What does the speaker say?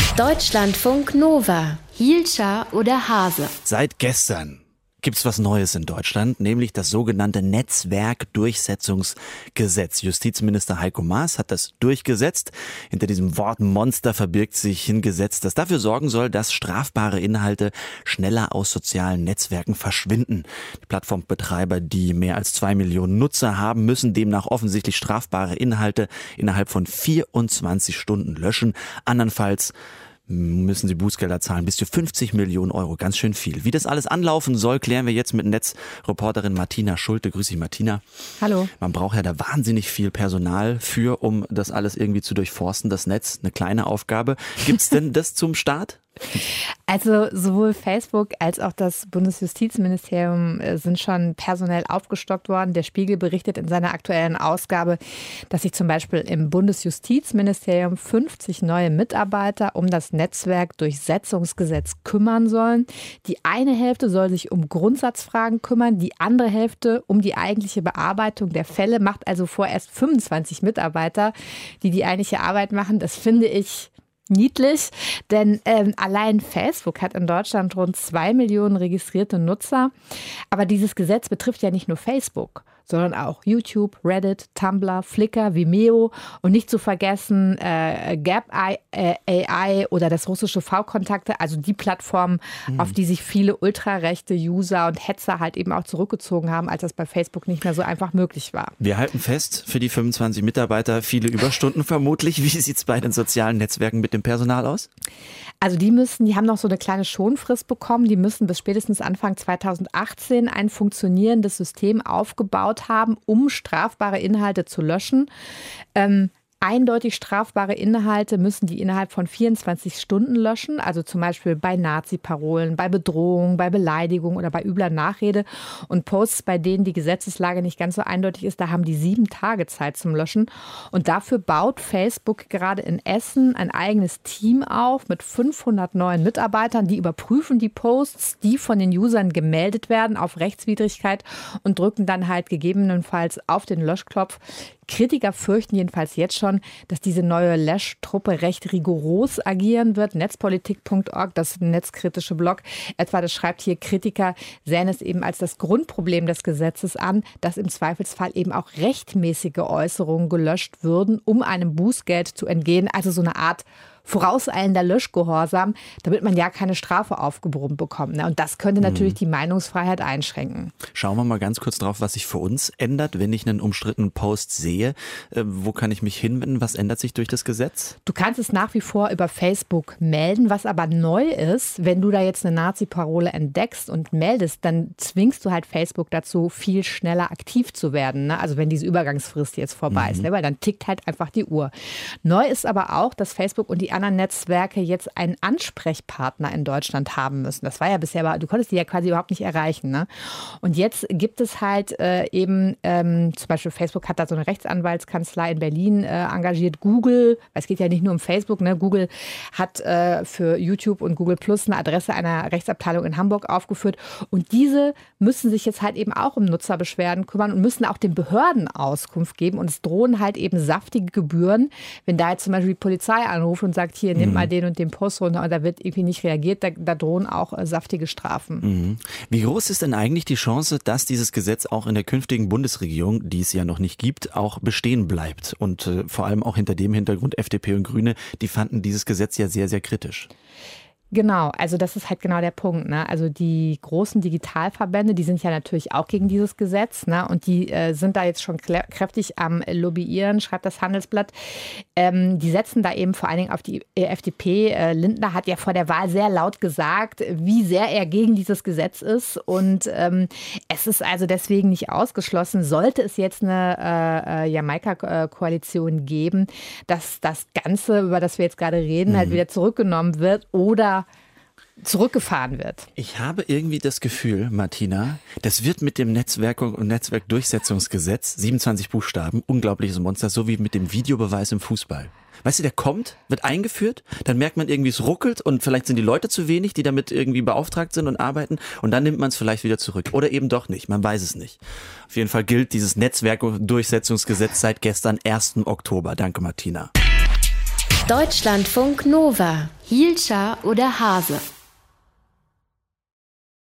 Deutschlandfunk Nova. Hielscher oder Hase? Seit gestern gibt's was Neues in Deutschland, nämlich das sogenannte Netzwerkdurchsetzungsgesetz. Justizminister Heiko Maas hat das durchgesetzt. Hinter diesem Wort Monster verbirgt sich ein Gesetz, das dafür sorgen soll, dass strafbare Inhalte schneller aus sozialen Netzwerken verschwinden. Die Plattformbetreiber, die mehr als 2 Millionen Nutzer haben, müssen demnach offensichtlich strafbare Inhalte innerhalb von 24 Stunden löschen. Andernfalls müssen sie Bußgelder zahlen, bis zu 50 Millionen Euro. Ganz schön viel. Wie das alles anlaufen soll, klären wir jetzt mit Netzreporterin Martina Schulte. Grüß dich, Martina. Hallo. Man braucht ja da wahnsinnig viel Personal für, um das alles irgendwie zu durchforsten. Das Netz, eine kleine Aufgabe. Gibt's denn das zum Start? Also sowohl Facebook als auch das Bundesjustizministerium sind schon personell aufgestockt worden. Der Spiegel berichtet in seiner aktuellen Ausgabe, dass sich zum Beispiel im Bundesjustizministerium 50 neue Mitarbeiter um das Netzwerkdurchsetzungsgesetz kümmern sollen. Die eine Hälfte soll sich um Grundsatzfragen kümmern, die andere Hälfte um die eigentliche Bearbeitung der Fälle, macht also vorerst 25 Mitarbeiter, die die eigentliche Arbeit machen. Das finde ich niedlich, denn allein Facebook hat in Deutschland rund 2 Millionen registrierte Nutzer. Aber dieses Gesetz betrifft ja nicht nur Facebook, sondern auch YouTube, Reddit, Tumblr, Flickr, Vimeo und nicht zu vergessen Gap AI oder das russische V-Kontakte, also die Plattformen, auf die sich viele ultrarechte User und Hetzer halt eben auch zurückgezogen haben, als das bei Facebook nicht mehr so einfach möglich war. Wir halten fest, für die 25 Mitarbeiter viele Überstunden vermutlich. Wie sieht's bei den sozialen Netzwerken mit dem Personal aus? Also die haben noch so eine kleine Schonfrist bekommen. Die müssen bis spätestens Anfang 2018 ein funktionierendes System aufgebaut haben, um strafbare Inhalte zu löschen. Eindeutig strafbare Inhalte müssen die innerhalb von 24 Stunden löschen, also zum Beispiel bei Nazi-Parolen, bei Bedrohung, bei Beleidigung oder bei übler Nachrede. Und Posts, bei denen die Gesetzeslage nicht ganz so eindeutig ist, da haben die 7 Tage Zeit zum Löschen. Und dafür baut Facebook gerade in Essen ein eigenes Team auf mit 500 neuen Mitarbeitern. Die überprüfen die Posts, die von den Usern gemeldet werden auf Rechtswidrigkeit und drücken dann halt gegebenenfalls auf den Löschknopf. Kritiker fürchten jedenfalls jetzt schon, dass diese neue Löschtruppe recht rigoros agieren wird. Netzpolitik.org, das netzkritische Blog, etwa das schreibt hier, Kritiker sehen es eben als das Grundproblem des Gesetzes an, dass im Zweifelsfall eben auch rechtmäßige Äußerungen gelöscht würden, um einem Bußgeld zu entgehen. Also so eine Art vorauseilender Löschgehorsam, damit man ja keine Strafe aufgebrummt bekommt. Und das könnte natürlich die Meinungsfreiheit einschränken. Schauen wir mal ganz kurz drauf, was sich für uns ändert, wenn ich einen umstrittenen Post sehe. Wo kann ich mich hinwenden? Was ändert sich durch das Gesetz? Du kannst es nach wie vor über Facebook melden. Was aber neu ist, wenn du da jetzt eine Nazi-Parole entdeckst und meldest, dann zwingst du halt Facebook dazu, viel schneller aktiv zu werden. Ne? Also wenn diese Übergangsfrist jetzt vorbei ist, ne? Weil dann tickt halt einfach die Uhr. Neu ist aber auch, dass Facebook und die anderen Netzwerke jetzt einen Ansprechpartner in Deutschland haben müssen. Das war ja bisher, du konntest die ja quasi überhaupt nicht erreichen. Ne? Und jetzt gibt es halt zum Beispiel Facebook hat da so eine Rechtsanwaltskanzlei in Berlin engagiert. Google, es geht ja nicht nur um Facebook, ne? Google hat für YouTube und Google Plus eine Adresse einer Rechtsabteilung in Hamburg aufgeführt. Und diese müssen sich jetzt halt eben auch um Nutzerbeschwerden kümmern und müssen auch den Behörden Auskunft geben. Und es drohen halt eben saftige Gebühren, wenn da jetzt zum Beispiel die Polizei anruft und sagt, hier, nimm mal den und den Post runter und da wird irgendwie nicht reagiert, da drohen auch saftige Strafen. Wie groß ist denn eigentlich die Chance, dass dieses Gesetz auch in der künftigen Bundesregierung, die es ja noch nicht gibt, auch bestehen bleibt? Und vor allem auch hinter dem Hintergrund FDP und Grüne, die fanden dieses Gesetz ja sehr, sehr kritisch. Genau, also das ist halt genau der Punkt. Ne? Also die großen Digitalverbände, die sind ja natürlich auch gegen dieses Gesetz, ne? Und die sind da jetzt schon kräftig am Lobbyieren, schreibt das Handelsblatt. Die setzen da eben vor allen Dingen auf die FDP. Lindner hat ja vor der Wahl sehr laut gesagt, wie sehr er gegen dieses Gesetz ist. Und es ist also deswegen nicht ausgeschlossen, sollte es jetzt eine Jamaika-Koalition geben, dass das Ganze, über das wir jetzt gerade reden, halt wieder zurückgenommen wird oder zurückgefahren wird. Ich habe irgendwie das Gefühl, Martina, das wird mit dem Netzwerkdurchsetzungsgesetz, 27 Buchstaben, unglaubliches Monster, so wie mit dem Videobeweis im Fußball. Weißt du, der kommt, wird eingeführt, dann merkt man irgendwie, es ruckelt und vielleicht sind die Leute zu wenig, die damit irgendwie beauftragt sind und arbeiten und dann nimmt man es vielleicht wieder zurück. Oder eben doch nicht, man weiß es nicht. Auf jeden Fall gilt dieses Netzwerkdurchsetzungsgesetz seit gestern, 1. Oktober. Danke, Martina. Deutschlandfunk Nova. Hielscher oder Hase?